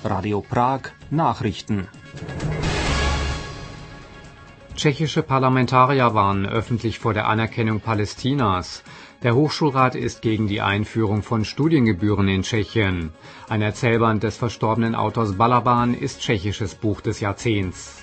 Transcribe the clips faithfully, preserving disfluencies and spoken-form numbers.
Radio Prag Nachrichten. Tschechische Parlamentarier warnen öffentlich vor der Anerkennung Palästinas. Der Hochschulrat ist gegen die Einführung von Studiengebühren in Tschechien. Ein Erzählband des verstorbenen Autors Balaban ist tschechisches Buch des Jahrzehnts.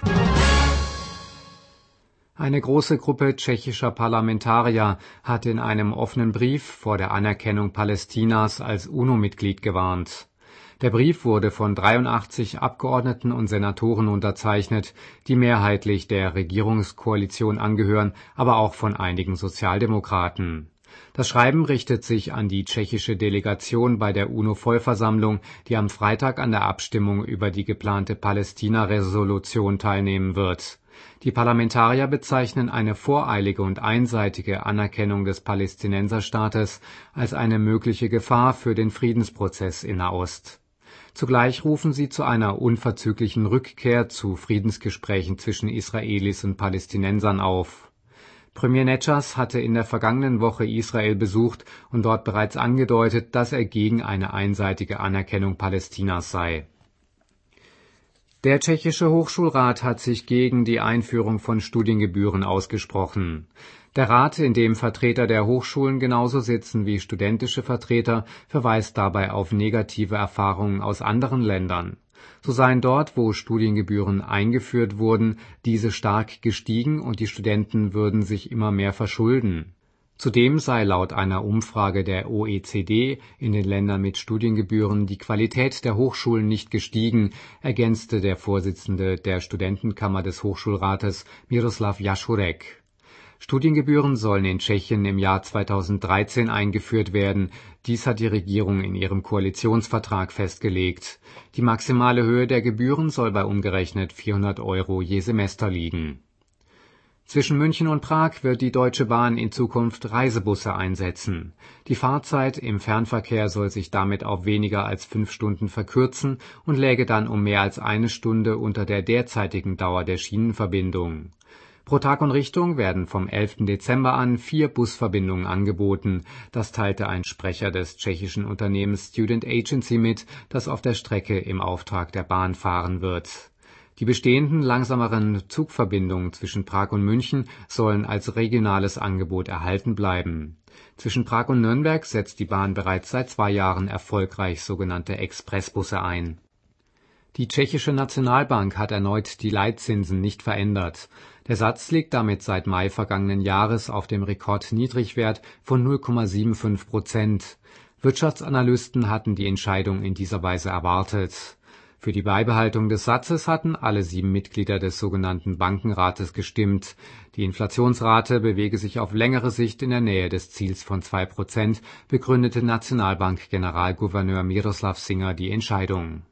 Eine große Gruppe tschechischer Parlamentarier hat in einem offenen Brief vor der Anerkennung Palästinas als UNO-Mitglied gewarnt. Der Brief wurde von dreiundachtzig Abgeordneten und Senatoren unterzeichnet, die mehrheitlich der Regierungskoalition angehören, aber auch von einigen Sozialdemokraten. Das Schreiben richtet sich an die tschechische Delegation bei der UNO-Vollversammlung, die am Freitag an der Abstimmung über die geplante Palästina-Resolution teilnehmen wird. Die Parlamentarier bezeichnen eine voreilige und einseitige Anerkennung des Palästinenserstaates als eine mögliche Gefahr für den Friedensprozess in Nahost. Zugleich rufen sie zu einer unverzüglichen Rückkehr zu Friedensgesprächen zwischen Israelis und Palästinensern auf. Premier Netschas hatte in der vergangenen Woche Israel besucht und dort bereits angedeutet, dass er gegen eine einseitige Anerkennung Palästinas sei. Der tschechische Hochschulrat hat sich gegen die Einführung von Studiengebühren ausgesprochen. Der Rat, in dem Vertreter der Hochschulen genauso sitzen wie studentische Vertreter, verweist dabei auf negative Erfahrungen aus anderen Ländern. So seien dort, wo Studiengebühren eingeführt wurden, diese stark gestiegen und die Studenten würden sich immer mehr verschulden. Zudem sei laut einer Umfrage der O E C D in den Ländern mit Studiengebühren die Qualität der Hochschulen nicht gestiegen, ergänzte der Vorsitzende der Studentenkammer des Hochschulrates Miroslav Jašurek. Studiengebühren sollen in Tschechien im Jahr zweitausenddreizehn eingeführt werden. Dies hat die Regierung in ihrem Koalitionsvertrag festgelegt. Die maximale Höhe der Gebühren soll bei umgerechnet vierhundert Euro je Semester liegen. Zwischen München und Prag wird die Deutsche Bahn in Zukunft Reisebusse einsetzen. Die Fahrzeit im Fernverkehr soll sich damit auf weniger als fünf Stunden verkürzen und läge dann um mehr als eine Stunde unter der derzeitigen Dauer der Schienenverbindung. Pro Tag und Richtung werden vom elften Dezember an vier Busverbindungen angeboten. Das teilte ein Sprecher des tschechischen Unternehmens Student Agency mit, das auf der Strecke im Auftrag der Bahn fahren wird. Die bestehenden langsameren Zugverbindungen zwischen Prag und München sollen als regionales Angebot erhalten bleiben. Zwischen Prag und Nürnberg setzt die Bahn bereits seit zwei Jahren erfolgreich sogenannte Expressbusse ein. Die tschechische Nationalbank hat erneut die Leitzinsen nicht verändert. Der Satz liegt damit seit Mai vergangenen Jahres auf dem Rekordniedrigwert von null Komma fünfundsiebzig Prozent. Wirtschaftsanalysten hatten die Entscheidung in dieser Weise erwartet. Für die Beibehaltung des Satzes hatten alle sieben Mitglieder des sogenannten Bankenrates gestimmt. Die Inflationsrate bewege sich auf längere Sicht in der Nähe des Ziels von zwei Prozent, begründete Nationalbank-Generalgouverneur Miroslav Singer die Entscheidung.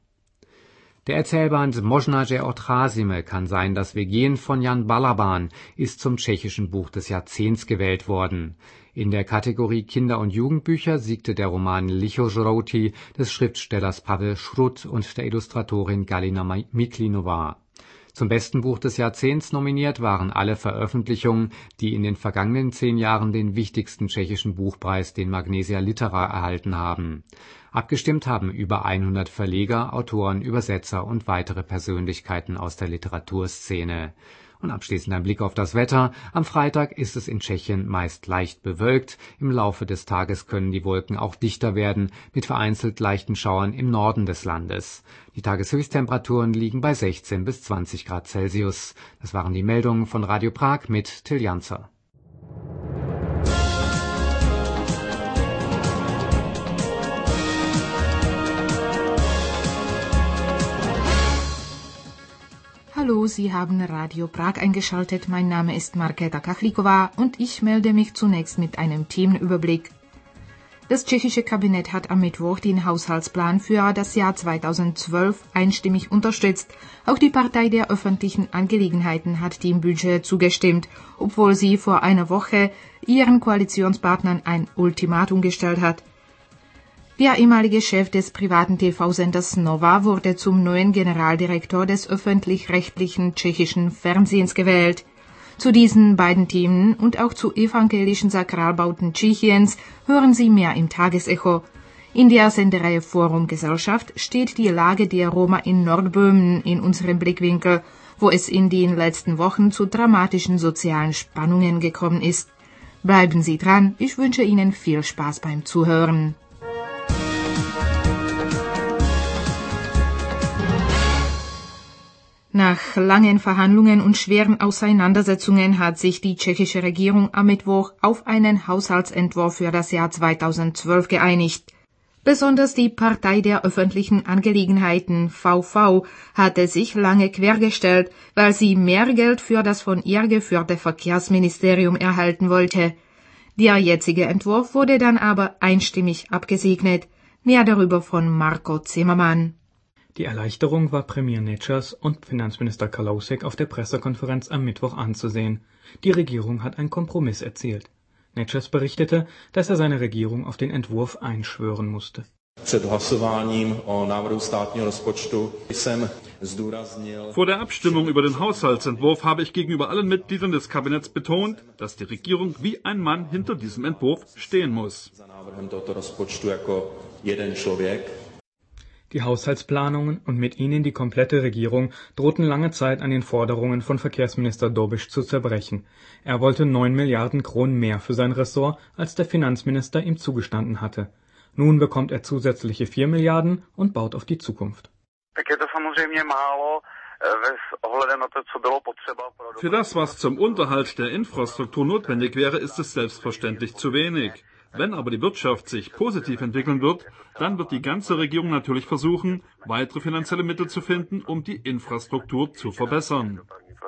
Der Erzählband Možná, že odcházíme, kann sein, dass wir gehen von Jan Balaban, ist zum tschechischen Buch des Jahrzehnts gewählt worden. In der Kategorie Kinder- und Jugendbücher siegte der Roman Lichožrouti des Schriftstellers Pavel Šrut und der Illustratorin Galina Miklinova. Zum besten Buch des Jahrzehnts nominiert waren alle Veröffentlichungen, die in den vergangenen zehn Jahren den wichtigsten tschechischen Buchpreis, den Magnesia Litera, erhalten haben. Abgestimmt haben über hundert Verleger, Autoren, Übersetzer und weitere Persönlichkeiten aus der Literaturszene. Und abschließend ein Blick auf das Wetter. Am Freitag ist es in Tschechien meist leicht bewölkt. Im Laufe des Tages können die Wolken auch dichter werden, mit vereinzelt leichten Schauern im Norden des Landes. Die Tageshöchsttemperaturen liegen bei sechzehn bis zwanzig Grad Celsius. Das waren die Meldungen von Radio Prag mit Till Janzer. Hallo, Sie haben Radio Prag eingeschaltet. Mein Name ist Markéta Kachlíková und ich melde mich zunächst mit einem Themenüberblick. Das tschechische Kabinett hat am Mittwoch den Haushaltsplan für das Jahr zweitausendzwölf einstimmig unterstützt. Auch die Partei der öffentlichen Angelegenheiten hat dem Budget zugestimmt, obwohl sie vor einer Woche ihren Koalitionspartnern ein Ultimatum gestellt hat. Der ehemalige Chef des privaten T V-Senders Nova wurde zum neuen Generaldirektor des öffentlich-rechtlichen tschechischen Fernsehens gewählt. Zu diesen beiden Themen und auch zu evangelischen Sakralbauten Tschechiens hören Sie mehr im Tagesecho. In der Sendereihe Forum Gesellschaft steht die Lage der Roma in Nordböhmen in unserem Blickwinkel, wo es in den letzten Wochen zu dramatischen sozialen Spannungen gekommen ist. Bleiben Sie dran, ich wünsche Ihnen viel Spaß beim Zuhören. Nach langen Verhandlungen und schweren Auseinandersetzungen hat sich die tschechische Regierung am Mittwoch auf einen Haushaltsentwurf für das Jahr zweitausendzwölf geeinigt. Besonders die Partei der öffentlichen Angelegenheiten V V hatte sich lange quergestellt, weil sie mehr Geld für das von ihr geführte Verkehrsministerium erhalten wollte. Der jetzige Entwurf wurde dann aber einstimmig abgesegnet. Mehr darüber von Marko Zimmermann. Die Erleichterung war Premier Nečas und Finanzminister Kalousek auf der Pressekonferenz am Mittwoch anzusehen. Die Regierung hat einen Kompromiss erzielt. Nečas berichtete, dass er seine Regierung auf den Entwurf einschwören musste. Vor der Abstimmung über den Haushaltsentwurf habe ich gegenüber allen Mitgliedern des Kabinetts betont, dass die Regierung wie ein Mann hinter diesem Entwurf stehen muss. Die Haushaltsplanungen und mit ihnen die komplette Regierung drohten lange Zeit an den Forderungen von Verkehrsminister Dobiš zu zerbrechen. Er wollte neun Milliarden Kronen mehr für sein Ressort, als der Finanzminister ihm zugestanden hatte. Nun bekommt er zusätzliche vier Milliarden und baut auf die Zukunft. Für das, was zum Unterhalt der Infrastruktur notwendig wäre, ist es selbstverständlich zu wenig. Wenn aber die Wirtschaft sich positiv entwickeln wird, dann wird die ganze Regierung natürlich versuchen, weitere finanzielle Mittel zu finden, um die Infrastruktur zu verbessern.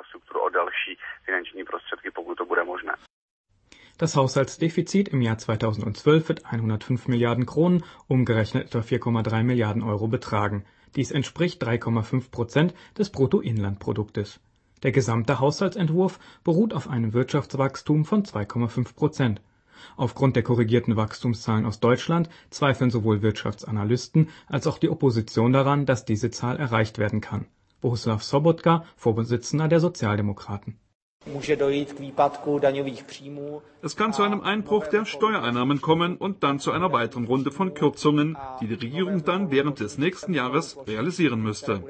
Das Haushaltsdefizit im Jahr zweitausendzwölf wird hundertfünf Milliarden Kronen, umgerechnet etwa vier Komma drei Milliarden Euro betragen. Dies entspricht drei Komma fünf Prozent des Bruttoinlandproduktes. Der gesamte Haushaltsentwurf beruht auf einem Wirtschaftswachstum von zwei Komma fünf Prozent. Aufgrund der korrigierten Wachstumszahlen aus Deutschland zweifeln sowohl Wirtschaftsanalysten als auch die Opposition daran, dass diese Zahl erreicht werden kann. Bohuslav Sobotka, Vorsitzender der Sozialdemokraten. Es kann zu einem Einbruch der Steuereinnahmen kommen und dann zu einer weiteren Runde von Kürzungen, die die Regierung dann während des nächsten Jahres realisieren müsste.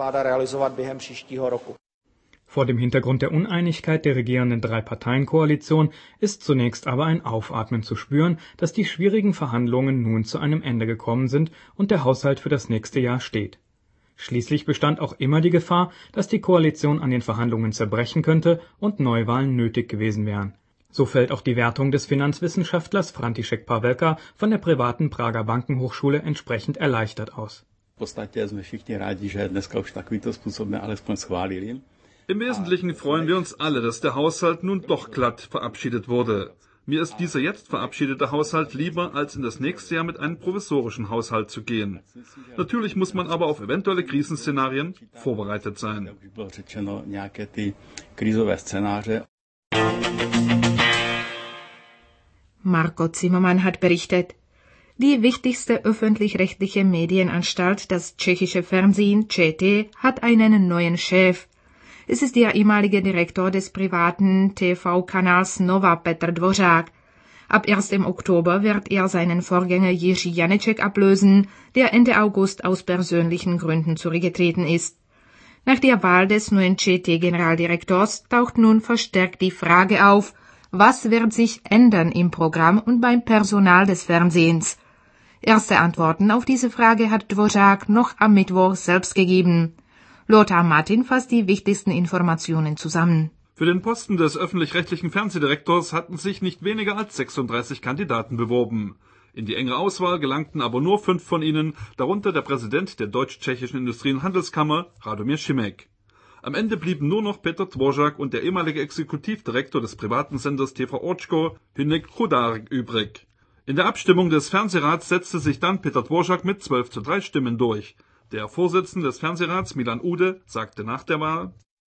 Vor dem Hintergrund der Uneinigkeit der regierenden Drei-Parteien-Koalition ist zunächst aber ein Aufatmen zu spüren, dass die schwierigen Verhandlungen nun zu einem Ende gekommen sind und der Haushalt für das nächste Jahr steht. Schließlich bestand auch immer die Gefahr, dass die Koalition an den Verhandlungen zerbrechen könnte und Neuwahlen nötig gewesen wären. So fällt auch die Wertung des Finanzwissenschaftlers František Pavelka von der privaten Prager Bankenhochschule entsprechend erleichtert aus. Im Wesentlichen freuen wir uns alle, dass der Haushalt nun doch glatt verabschiedet wurde. Mir ist dieser jetzt verabschiedete Haushalt lieber, als in das nächste Jahr mit einem provisorischen Haushalt zu gehen. Natürlich muss man aber auf eventuelle Krisenszenarien vorbereitet sein. Marko Zimmermann hat berichtet. Die wichtigste öffentlich-rechtliche Medienanstalt, das tschechische Fernsehen Č T, hat einen neuen Chef. Es ist der ehemalige Direktor des privaten T V-Kanals Nova Petr Dvořák. Ab ersten Oktober wird er seinen Vorgänger Jiří Janeček ablösen, der Ende August aus persönlichen Gründen zurückgetreten ist. Nach der Wahl des neuen Č T-Generaldirektors taucht nun verstärkt die Frage auf, was wird sich ändern im Programm und beim Personal des Fernsehens? Erste Antworten auf diese Frage hat Dvořák noch am Mittwoch selbst gegeben. Lothar Martin fasst die wichtigsten Informationen zusammen. Für den Posten des öffentlich-rechtlichen Fernsehdirektors hatten sich nicht weniger als sechsunddreißig Kandidaten beworben. In die enge Auswahl gelangten aber nur fünf von ihnen, darunter der Präsident der Deutsch-Tschechischen Industrie- und Handelskammer, Radomir Šimek. Am Ende blieben nur noch Petr Dvořák und der ehemalige Exekutivdirektor des privaten Senders T V Očko, Hynek Chodárek, übrig. In der Abstimmung des Fernsehrats setzte sich dann Petr Dvořák mit zwölf zu drei Stimmen durch. Der Vorsitzende des Fernsehrats, Milan Ude, sagte nach der Wahl: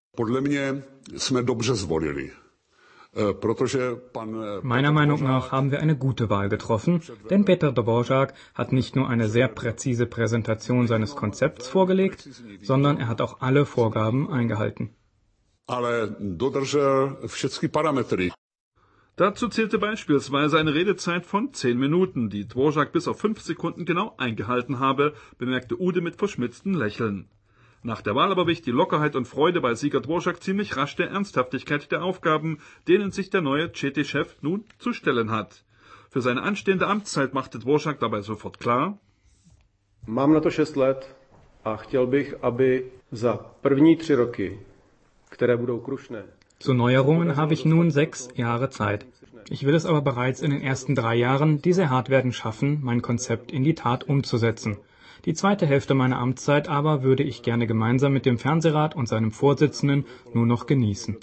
Meiner Meinung nach haben wir eine gute Wahl getroffen, denn Petr Dvořák hat nicht nur eine sehr präzise Präsentation seines Konzepts vorgelegt, sondern er hat auch alle Vorgaben eingehalten. Dazu zählte beispielsweise eine Redezeit von zehn Minuten, die Dvořák bis auf fünf Sekunden genau eingehalten habe, bemerkte Ude mit verschmitztem Lächeln. Nach der Wahl aber wich die Lockerheit und Freude bei Sieger Dvořák ziemlich rasch der Ernsthaftigkeit der Aufgaben, denen sich der neue Čety-Chef nun zu stellen hat. Für seine anstehende Amtszeit machte Dvořák dabei sofort klar: Mám na to šest let a chtěl bych, aby za první tři roky, které budou krušné. Zu Neuerungen habe ich nun sechs Jahre Zeit. Ich will es aber bereits in den ersten drei Jahren, die sehr hart werden, schaffen, mein Konzept in die Tat umzusetzen. Die zweite Hälfte meiner Amtszeit aber würde ich gerne gemeinsam mit dem Fernsehrat und seinem Vorsitzenden nur noch genießen.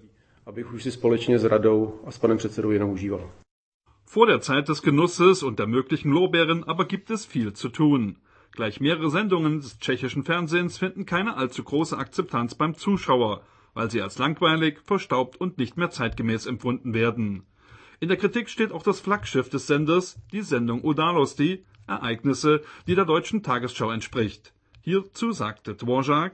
Vor der Zeit des Genusses und der möglichen Lorbeeren aber gibt es viel zu tun. Gleich mehrere Sendungen des tschechischen Fernsehens finden keine allzu große Akzeptanz beim Zuschauer, weil sie als langweilig, verstaubt und nicht mehr zeitgemäß empfunden werden. In der Kritik steht auch das Flaggschiff des Senders, die Sendung Události, Ereignisse, die der deutschen Tagesschau entspricht. Hierzu sagte Dvořák: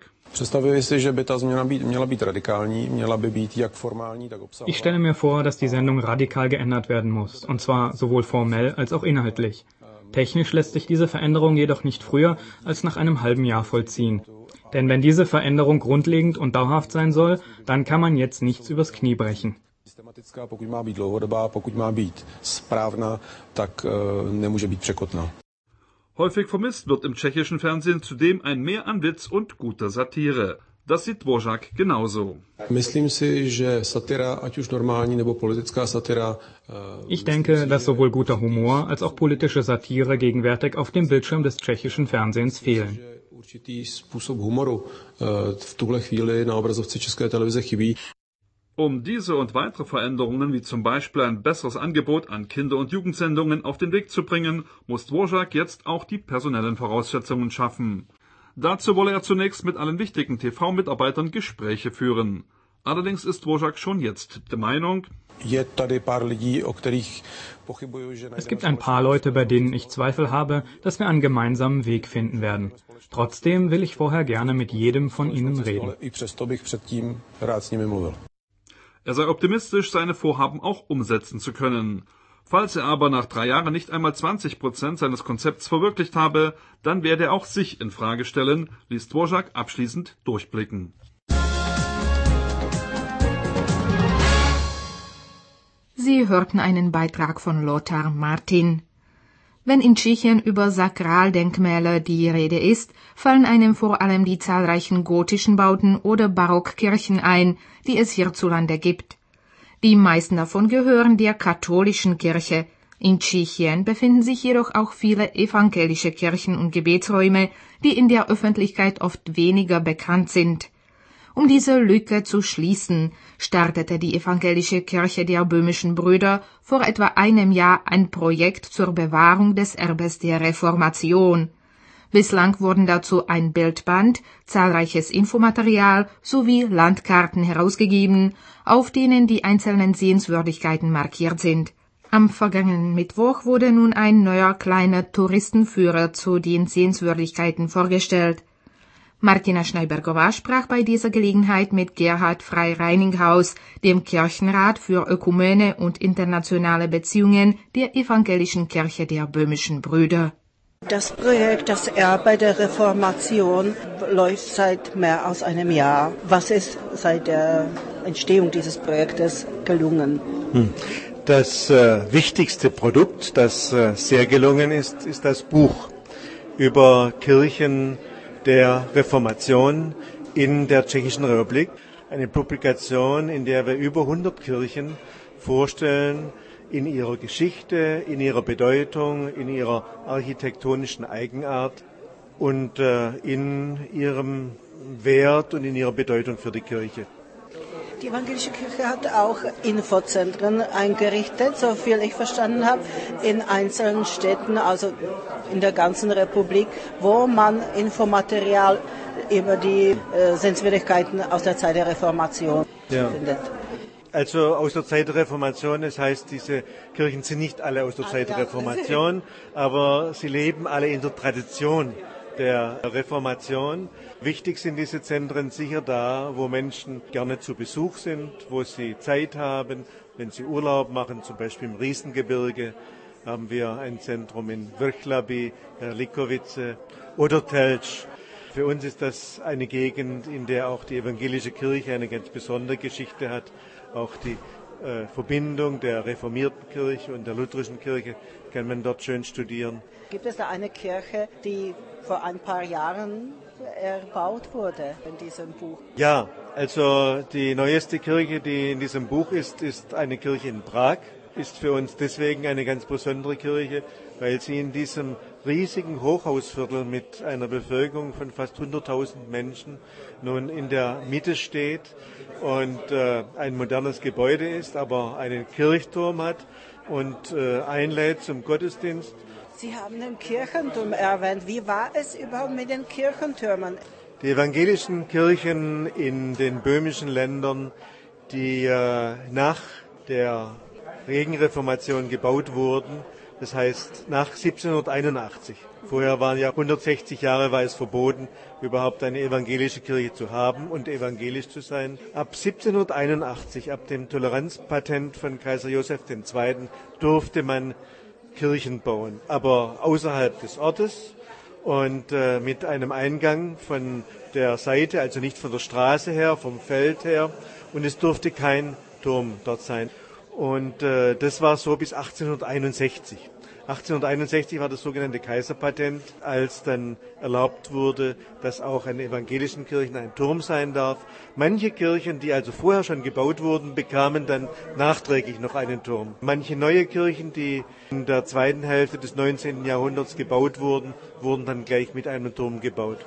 Ich stelle mir vor, dass die Sendung radikal geändert werden muss, und zwar sowohl formell als auch inhaltlich. Technisch lässt sich diese Veränderung jedoch nicht früher als nach einem halben Jahr vollziehen. Denn wenn diese Veränderung grundlegend und dauerhaft sein soll, dann kann man jetzt nichts übers Knie brechen. Häufig vermisst wird im tschechischen Fernsehen zudem ein Mehr an Witz und guter Satire. Das sieht Dvořák genauso. Ich denke, dass sowohl guter Humor als auch politische Satire gegenwärtig auf dem Bildschirm des tschechischen Fernsehens fehlen. Um diese und weitere Veränderungen, wie zum Beispiel ein besseres Angebot an Kinder- und Jugendsendungen, auf den Weg zu bringen, muss Dvořák jetzt auch die personellen Voraussetzungen schaffen. Dazu wolle er zunächst mit allen wichtigen T V-Mitarbeitern Gespräche führen. Allerdings ist Dvořák schon jetzt der Meinung: Es gibt ein paar Leute, bei denen ich Zweifel habe, dass wir einen gemeinsamen Weg finden werden. Trotzdem will ich vorher gerne mit jedem von ihnen reden. Er sei optimistisch, seine Vorhaben auch umsetzen zu können. Falls er aber nach drei Jahren nicht einmal zwanzig Prozent seines Konzepts verwirklicht habe, dann werde er auch sich in Frage stellen, ließ Dvořák abschließend durchblicken. Sie hörten einen Beitrag von Lothar Martin. Wenn in Tschechien über Sakraldenkmäler die Rede ist, fallen einem vor allem die zahlreichen gotischen Bauten oder Barockkirchen ein, die es hierzulande gibt. Die meisten davon gehören der katholischen Kirche. In Tschechien befinden sich jedoch auch viele evangelische Kirchen und Gebetsräume, die in der Öffentlichkeit oft weniger bekannt sind. Um diese Lücke zu schließen, startete die evangelische Kirche der Böhmischen Brüder vor etwa einem Jahr ein Projekt zur Bewahrung des Erbes der Reformation. Bislang wurden dazu ein Bildband, zahlreiches Infomaterial sowie Landkarten herausgegeben, auf denen die einzelnen Sehenswürdigkeiten markiert sind. Am vergangenen Mittwoch wurde nun ein neuer kleiner Touristenführer zu den Sehenswürdigkeiten vorgestellt. Martina Schneibergová sprach bei dieser Gelegenheit mit Gerhard Frey-Reininghaus, dem Kirchenrat für Ökumene und internationale Beziehungen der Evangelischen Kirche der Böhmischen Brüder. Das Projekt Das Erbe der Reformation läuft seit mehr als einem Jahr. Was ist seit der Entstehung dieses Projektes gelungen? Das äh, wichtigste Produkt, das äh, sehr gelungen ist, ist das Buch über Kirchen der Reformation in der Tschechischen Republik. Eine Publikation, in der wir über hundert Kirchen vorstellen, in ihrer Geschichte, in ihrer Bedeutung, in ihrer architektonischen Eigenart und äh, in ihrem Wert und in ihrer Bedeutung für die Kirche. Die evangelische Kirche hat auch Infozentren eingerichtet, so viel ich verstanden habe, in einzelnen Städten, also in der ganzen Republik, wo man Infomaterial über die äh, Sehenswürdigkeiten aus der Zeit der Reformation ja. findet. Also aus der Zeit der Reformation, das heißt, diese Kirchen sind nicht alle aus der Zeit der Reformation, aber sie leben alle in der Tradition der Reformation. Wichtig sind diese Zentren sicher da, wo Menschen gerne zu Besuch sind, wo sie Zeit haben, wenn sie Urlaub machen, zum Beispiel im Riesengebirge haben wir ein Zentrum in Vrchlabí, Likovice oder Telč. Für uns ist das eine Gegend, in der auch die evangelische Kirche eine ganz besondere Geschichte hat. Auch die äh, Verbindung der reformierten Kirche und der lutherischen Kirche kann man dort schön studieren. Gibt es da eine Kirche, die vor ein paar Jahren erbaut wurde in diesem Buch? Ja, also die neueste Kirche, die in diesem Buch ist, ist eine Kirche in Prag. Ist für uns deswegen eine ganz besondere Kirche, weil sie in diesem riesigen Hochhausviertel mit einer Bevölkerung von fast hunderttausend Menschen nun in der Mitte steht und äh, ein modernes Gebäude ist, aber einen Kirchturm hat und äh, einlädt zum Gottesdienst. Sie haben den Kirchenturm erwähnt. Wie war es überhaupt mit den Kirchentürmen? Die evangelischen Kirchen in den böhmischen Ländern, die äh, nach der Gegenreformation gebaut wurden, das heißt nach siebzehnhunderteinundachtzig. Vorher waren ja hundertsechzig Jahre war es verboten, überhaupt eine evangelische Kirche zu haben und evangelisch zu sein. Ab siebzehnhunderteinundachtzig, ab dem Toleranzpatent von Kaiser Joseph der Zweite. durfte man Kirchen bauen, aber außerhalb des Ortes und äh, mit einem Eingang von der Seite, also nicht von der Straße her, vom Feld her, und es durfte kein Turm dort sein. Und äh, das war so bis achtzehnhunderteinundsechzig. achtzehnhunderteinundsechzig war das sogenannte Kaiserpatent, als dann erlaubt wurde, dass auch in evangelischen Kirchen ein Turm sein darf. Manche Kirchen, die also vorher schon gebaut wurden, bekamen dann nachträglich noch einen Turm. Manche neue Kirchen, die in der zweiten Hälfte des neunzehnten Jahrhunderts gebaut wurden, wurden dann gleich mit einem Turm gebaut.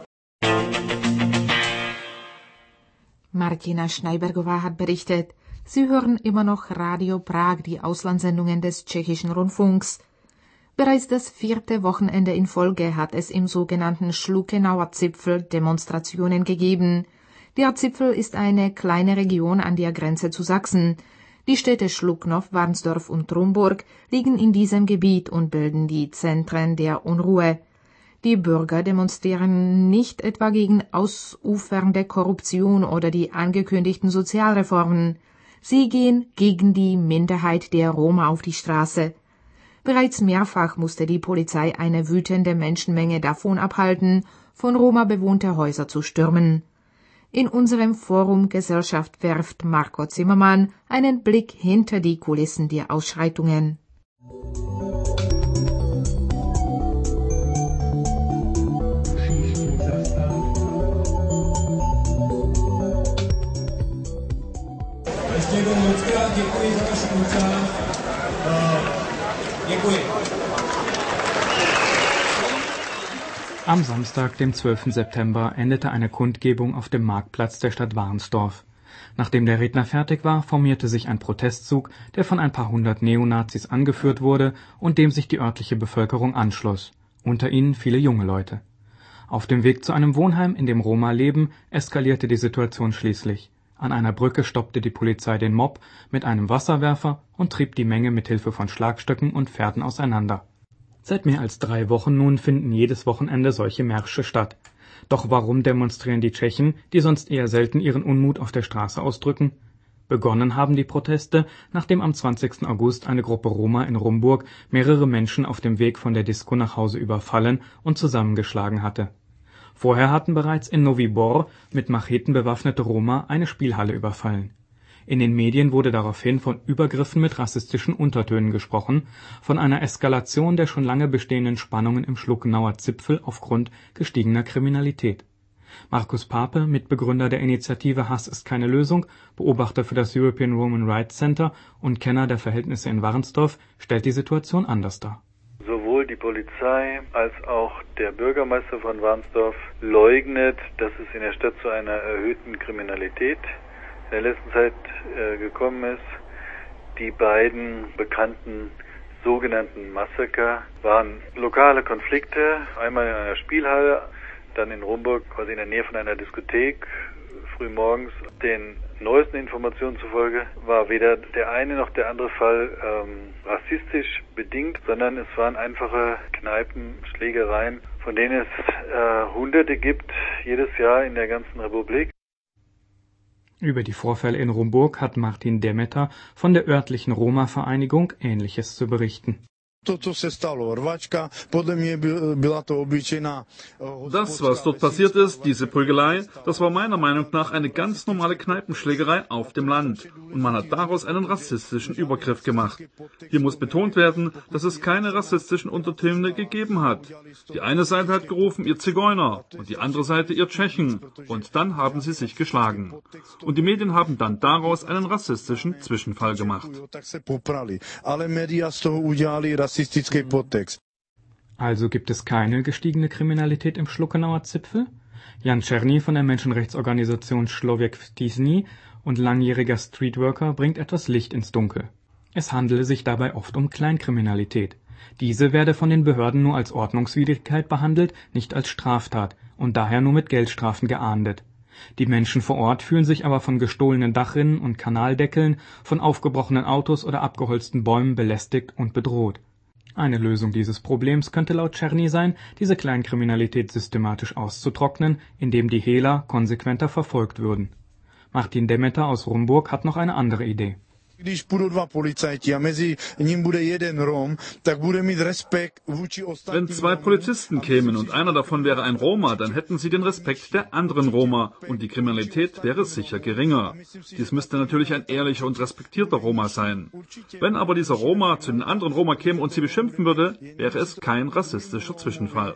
Martina Schneibergová hat berichtet. Sie hören immer noch Radio Prag, die Auslandssendungen des tschechischen Rundfunks. Bereits das vierte Wochenende in Folge hat es im sogenannten Schluckenauer Zipfel Demonstrationen gegeben. Der Zipfel ist eine kleine Region an der Grenze zu Sachsen. Die Städte Schluknov, Warnsdorf und Trumburg liegen in diesem Gebiet und bilden die Zentren der Unruhe. Die Bürger demonstrieren nicht etwa gegen ausufernde Korruption oder die angekündigten Sozialreformen. Sie gehen gegen die Minderheit der Roma auf die Straße. Bereits mehrfach musste die Polizei eine wütende Menschenmenge davon abhalten, von Roma bewohnte Häuser zu stürmen. In unserem Forum Gesellschaft werft Marco Zimmermann einen Blick hinter die Kulissen der Ausschreitungen. Am Samstag, dem zwölften September, endete eine Kundgebung auf dem Marktplatz der Stadt Warnsdorf. Nachdem der Redner fertig war, formierte sich ein Protestzug, der von ein paar hundert Neonazis angeführt wurde und dem sich die örtliche Bevölkerung anschloss, unter ihnen viele junge Leute. Auf dem Weg zu einem Wohnheim, in dem Roma leben, eskalierte die Situation schließlich. An einer Brücke stoppte die Polizei den Mob mit einem Wasserwerfer und trieb die Menge mit Hilfe von Schlagstöcken und Pferden auseinander. Seit mehr als drei Wochen nun finden jedes Wochenende solche Märsche statt. Doch warum demonstrieren die Tschechen, die sonst eher selten ihren Unmut auf der Straße ausdrücken? Begonnen haben die Proteste, nachdem am zwanzigsten August eine Gruppe Roma in Rumburg mehrere Menschen auf dem Weg von der Disco nach Hause überfallen und zusammengeschlagen hatte. Vorher hatten bereits in Nový Bor mit Macheten bewaffnete Roma eine Spielhalle überfallen. In den Medien wurde daraufhin von Übergriffen mit rassistischen Untertönen gesprochen, von einer Eskalation der schon lange bestehenden Spannungen im Schluckenauer Zipfel aufgrund gestiegener Kriminalität. Markus Pape, Mitbegründer der Initiative Hass ist keine Lösung, Beobachter für das European Roman Rights Center und Kenner der Verhältnisse in Warnsdorf, stellt die Situation anders dar. Sowohl die Polizei als auch der Bürgermeister von Warnsdorf leugnet, dass es in der Stadt zu einer erhöhten Kriminalität in der letzten Zeit äh, gekommen ist. Die beiden bekannten sogenannten Massaker waren lokale Konflikte, einmal in einer Spielhalle, dann in Rumburg, quasi in der Nähe von einer Diskothek, frühmorgens. Den neuesten Informationen zufolge war weder der eine noch der andere Fall ähm, rassistisch bedingt, sondern es waren einfache Kneipenschlägereien, von denen es äh, Hunderte gibt, jedes Jahr in der ganzen Republik. Über die Vorfälle in Rumburg hat Martin Demeter von der örtlichen Roma-Vereinigung Ähnliches zu berichten. Das, was dort passiert ist, diese Prügelei, das war meiner Meinung nach eine ganz normale Kneipenschlägerei auf dem Land. Und man hat daraus einen rassistischen Übergriff gemacht. Hier muss betont werden, dass es keine rassistischen Untertöne gegeben hat. Die eine Seite hat gerufen, ihr Zigeuner, und die andere Seite, ihr Tschechen. Und dann haben sie sich geschlagen. Und die Medien haben dann daraus einen rassistischen Zwischenfall gemacht. Also gibt es keine gestiegene Kriminalität im Schluckenauer Zipfel? Jan Czerny von der Menschenrechtsorganisation Człowiek w Tisni und langjähriger Streetworker bringt etwas Licht ins Dunkel. Es handele sich dabei oft um Kleinkriminalität. Diese werde von den Behörden nur als Ordnungswidrigkeit behandelt, nicht als Straftat und daher nur mit Geldstrafen geahndet. Die Menschen vor Ort fühlen sich aber von gestohlenen Dachrinnen und Kanaldeckeln, von aufgebrochenen Autos oder abgeholzten Bäumen belästigt und bedroht. Eine Lösung dieses Problems könnte laut Czerny sein, diese Kleinkriminalität systematisch auszutrocknen, indem die Hehler konsequenter verfolgt würden. Martin Demeter aus Rumburg hat noch eine andere Idee. Wenn zwei Polizisten kämen und einer davon wäre ein Roma, dann hätten sie den Respekt der anderen Roma und die Kriminalität wäre sicher geringer. Dies müsste natürlich ein ehrlicher und respektierter Roma sein. Wenn aber dieser Roma zu den anderen Roma käme und sie beschimpfen würde, wäre es kein rassistischer Zwischenfall.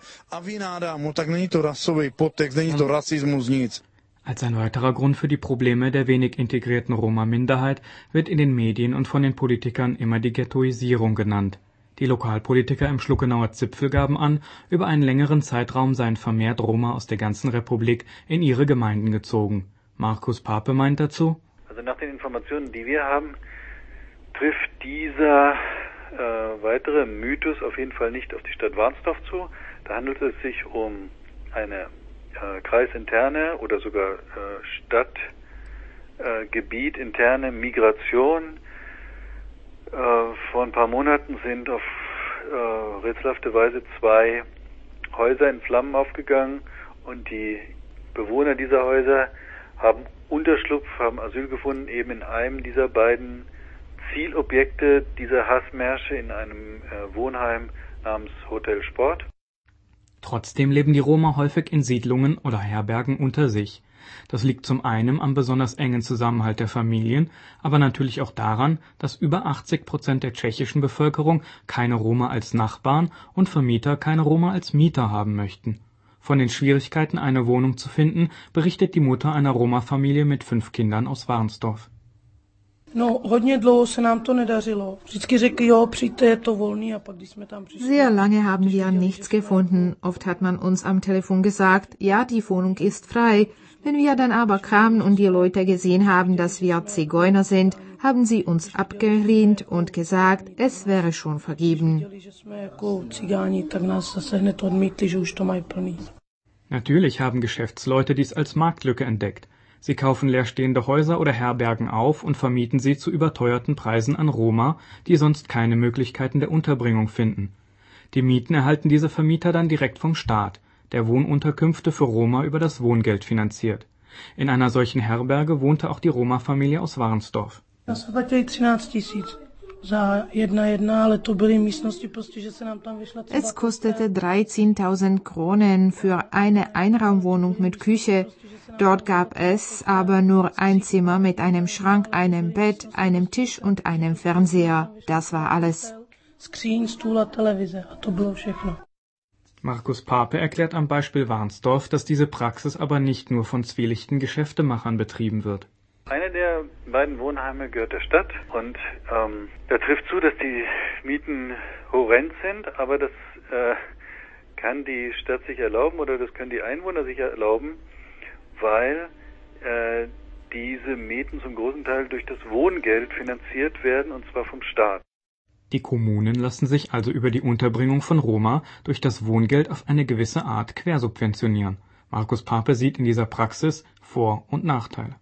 Als ein weiterer Grund für die Probleme der wenig integrierten Roma-Minderheit wird in den Medien und von den Politikern immer die Ghettoisierung genannt. Die Lokalpolitiker im Schluckenauer Zipfel gaben an, über einen längeren Zeitraum seien vermehrt Roma aus der ganzen Republik in ihre Gemeinden gezogen. Markus Pape meint dazu: Also nach den Informationen, die wir haben, trifft dieser äh, weitere Mythos auf jeden Fall nicht auf die Stadt Warnsdorf zu. Da handelt es sich um eine Äh, kreisinterne oder sogar äh, Stadtgebietinterne äh, Migration. Äh, vor ein paar Monaten sind auf äh, rätselhafte Weise zwei Häuser in Flammen aufgegangen und die Bewohner dieser Häuser haben Unterschlupf, haben Asyl gefunden, eben in einem dieser beiden Zielobjekte dieser Hassmärsche in einem äh, Wohnheim namens Hotel Sport. Trotzdem leben die Roma häufig in Siedlungen oder Herbergen unter sich. Das liegt zum einen am besonders engen Zusammenhalt der Familien, aber natürlich auch daran, dass über achtzig Prozent der tschechischen Bevölkerung keine Roma als Nachbarn und Vermieter keine Roma als Mieter haben möchten. Von den Schwierigkeiten, eine Wohnung zu finden, berichtet die Mutter einer Roma-Familie mit fünf Kindern aus Warnsdorf. Sehr lange haben wir nichts gefunden. Oft hat man uns am Telefon gesagt, ja, die Wohnung ist frei. Wenn wir dann aber kamen und die Leute gesehen haben, dass wir Zigeuner sind, haben sie uns abgelehnt und gesagt, es wäre schon vergeben. Natürlich haben Geschäftsleute dies als Marktlücke entdeckt. Sie kaufen leerstehende Häuser oder Herbergen auf und vermieten sie zu überteuerten Preisen an Roma, die sonst keine Möglichkeiten der Unterbringung finden. Die Mieten erhalten diese Vermieter dann direkt vom Staat, der Wohnunterkünfte für Roma über das Wohngeld finanziert. In einer solchen Herberge wohnte auch die Roma-Familie aus Warnsdorf. Es kostete dreizehntausend Kronen für eine Einraumwohnung mit Küche. Dort gab es aber nur ein Zimmer mit einem Schrank, einem Bett, einem Tisch und einem Fernseher. Das war alles. Markus Pape erklärt am Beispiel Warnsdorf, dass diese Praxis aber nicht nur von zwielichtigen Geschäftemachern betrieben wird. Eine der beiden Wohnheime gehört der Stadt und ähm, da trifft zu, dass die Mieten horrend sind, aber das äh, kann die Stadt sich erlauben oder das können die Einwohner sich erlauben, weil äh, diese Mieten zum großen Teil durch das Wohngeld finanziert werden, und zwar vom Staat. Die Kommunen lassen sich also über die Unterbringung von Roma durch das Wohngeld auf eine gewisse Art quersubventionieren. Markus Pape sieht in dieser Praxis Vor- und Nachteile.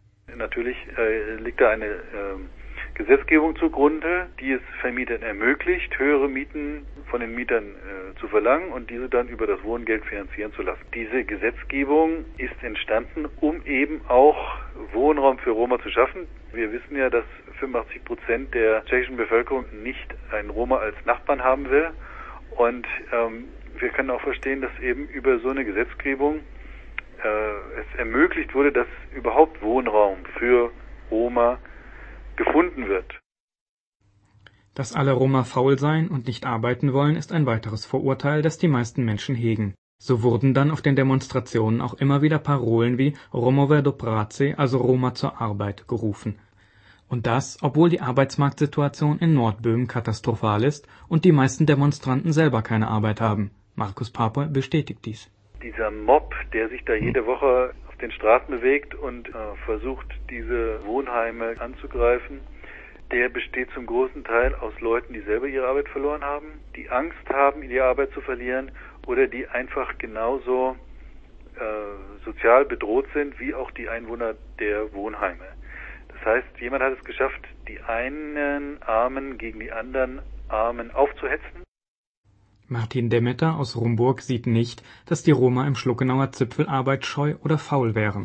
natürlich äh, liegt da eine äh, Gesetzgebung zugrunde, die es Vermietern ermöglicht, höhere Mieten von den Mietern äh, zu verlangen und diese dann über das Wohngeld finanzieren zu lassen. Diese Gesetzgebung ist entstanden, um eben auch Wohnraum für Roma zu schaffen. Wir wissen ja, dass fünfundachtzig Prozent der tschechischen Bevölkerung nicht einen Roma als Nachbarn haben will. Und ähm, wir können auch verstehen, dass eben über so eine Gesetzgebung äh, es ermöglicht wurde, dass überhaupt Wohnraum für Roma gefunden wird. Dass alle Roma faul seien und nicht arbeiten wollen, ist ein weiteres Vorurteil, das die meisten Menschen hegen. So wurden dann auf den Demonstrationen auch immer wieder Parolen wie Romové do práce, also Roma zur Arbeit, gerufen. Und das, obwohl die Arbeitsmarktsituation in Nordböhmen katastrophal ist und die meisten Demonstranten selber keine Arbeit haben. Markus Pape bestätigt dies. Dieser Mob, der sich da jede Woche auf den Straßen bewegt und äh, versucht, diese Wohnheime anzugreifen, der besteht zum großen Teil aus Leuten, die selber ihre Arbeit verloren haben, die Angst haben, ihre Arbeit zu verlieren oder die einfach genauso äh, sozial bedroht sind wie auch die Einwohner der Wohnheime. Das heißt, jemand hat es geschafft, die einen Armen gegen die anderen Armen aufzuhetzen. Martin Demeter aus Rumburg sieht nicht, dass die Roma im Schluckenauer Zipfel arbeitsscheu oder faul wären.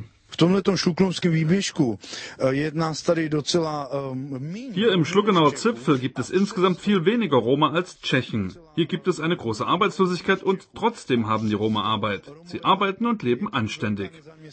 Hier im Schluckenauer Zipfel gibt es insgesamt viel weniger Roma als Tschechen. Hier gibt es eine große Arbeitslosigkeit und trotzdem haben die Roma Arbeit. Sie arbeiten und leben anständig.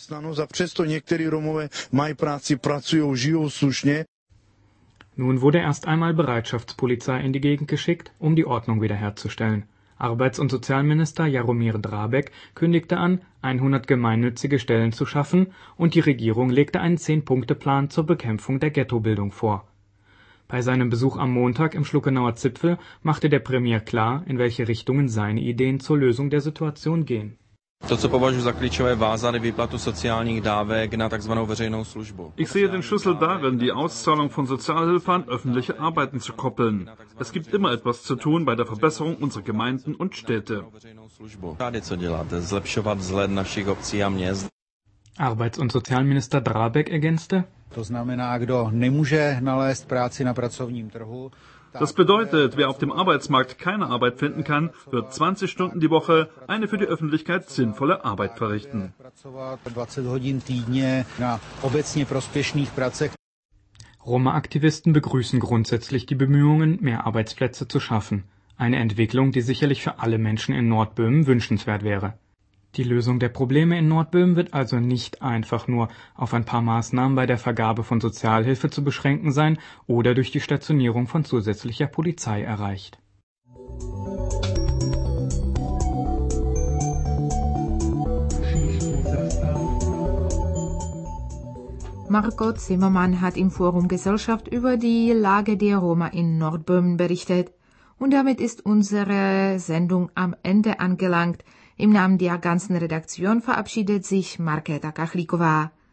Nun wurde erst einmal Bereitschaftspolizei in die Gegend geschickt, um die Ordnung wiederherzustellen. Arbeits- und Sozialminister Jaromír Drábek kündigte an, hundert gemeinnützige Stellen zu schaffen, und die Regierung legte einen Zehn-Punkte-Plan zur Bekämpfung der Ghettobildung vor. Bei seinem Besuch am Montag im Schluckenauer Zipfel machte der Premier klar, in welche Richtungen seine Ideen zur Lösung der Situation gehen. To, co považuji za klíčové, vázat výplatu sociálních dávek na takzvanou veřejnou službu. Ich sehe den Schlüssel darin, die Auszahlung von Sozialhilfe an öffentliche Arbeiten zu koppeln. Es gibt immer etwas zu tun bei der Verbesserung unserer Gemeinden und Städte. Arbeits- und Sozialminister Drábek ergänzte: To znamená, kdo nemůže nalézt práci na pracovním trhu. Das bedeutet, wer auf dem Arbeitsmarkt keine Arbeit finden kann, wird zwanzig Stunden die Woche eine für die Öffentlichkeit sinnvolle Arbeit verrichten. Roma-Aktivisten begrüßen grundsätzlich die Bemühungen, mehr Arbeitsplätze zu schaffen. Eine Entwicklung, die sicherlich für alle Menschen in Nordböhmen wünschenswert wäre. Die Lösung der Probleme in Nordböhmen wird also nicht einfach nur auf ein paar Maßnahmen bei der Vergabe von Sozialhilfe zu beschränken sein oder durch die Stationierung von zusätzlicher Polizei erreicht. Marco Zimmermann hat im Forum Gesellschaft über die Lage der Roma in Nordböhmen berichtet. Und damit ist unsere Sendung am Ende angelangt. Im Namen der ganzen Redaktion verabschiedet sich Markéta Kachliková.